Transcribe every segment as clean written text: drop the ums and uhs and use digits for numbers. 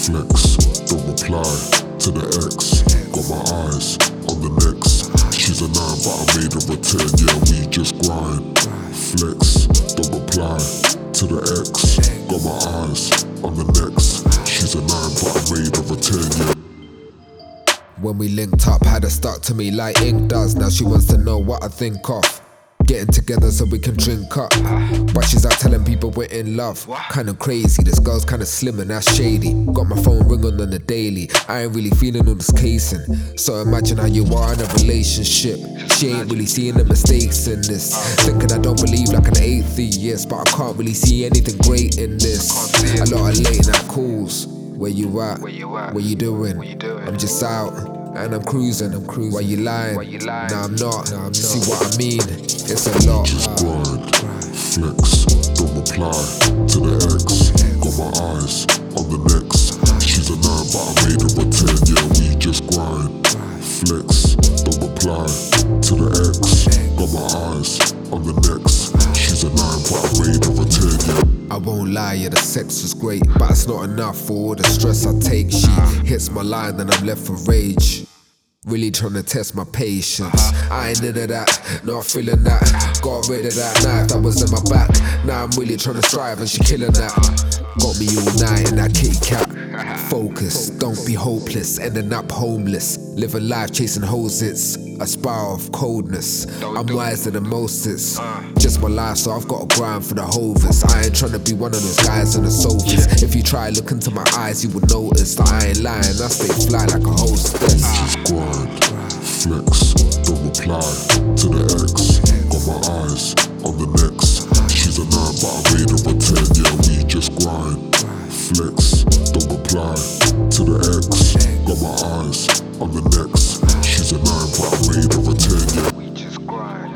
Flex, don't reply to the ex. Got my eyes on the next. She's a 9 but I made her a 10. Yeah, we just grind. Flex, don't reply to the ex. Got my eyes on the next. She's a 9 but I made her a 10. Yeah. When we linked up, had her stuck to me like ink does. Now she wants to know what I think of getting together so we can drink up. But she's out telling people we're in love. Kinda crazy, this girl's kinda slim and that's shady. Got my phone ringing on the daily. I ain't really feeling all this casing. So imagine how you are in a relationship. She ain't really seeing the mistakes in this. Thinking I don't believe like an atheist, but I can't really see anything great in this. A lot of late night calls. Where you at? What you doing? I'm just out and I'm cruising. Why you lying? Nah, I'm not. See what I mean? It's a lot. Just grind, flex, don't reply to the ex. Got my eyes on the next. She's a 9 but I made her a 10. Yeah, we just grind, flex, don't reply to the ex. Got my eyes on the next. She's a 9 but I made her a 10. Yeah. I won't lie, yeah, the sex was great, but it's not enough for all the stress I take. She hits my line, then I'm left for rage. Really trying to test my patience. I ain't into that, not feeling that. Got rid of that knife that was in my back. Now I'm really trying to strive and she killing that. Got me all night in that kitty cat. Focus, don't be hopeless, ending up homeless. Living life chasing hoes, it's a spiral of coldness. I'm wiser than most, it's just my life, so I've got to grind for the hovers. I ain't trying to be one of those guys on the sofas. If you try look into my eyes, you will notice that I ain't lying, I stay fly like a hostess. Just grind, flex, don't reply to the ex. Got my eyes on the next. She's a 9 but I made her a 10. Yeah, we just grind, flex, don't reply to the ex. Got my eyes on the next. She's a 9 but I made her a 10. Yeah. We just grind.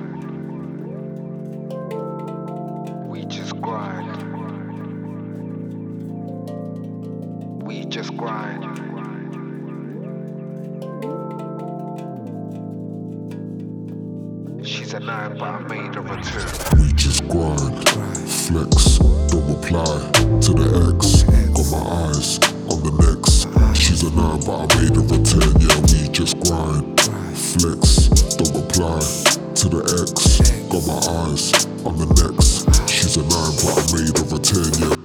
We just grind. We just grind. She's a 9 but I made her a 10. We just grind, flex, don't reply to the ex. Got my eyes on the next. She's a 9 but I made her a 10. Yeah, we just grind, flex, don't reply to the ex. Got my eyes on the next. She's a 9 but I made her a 10. Yeah.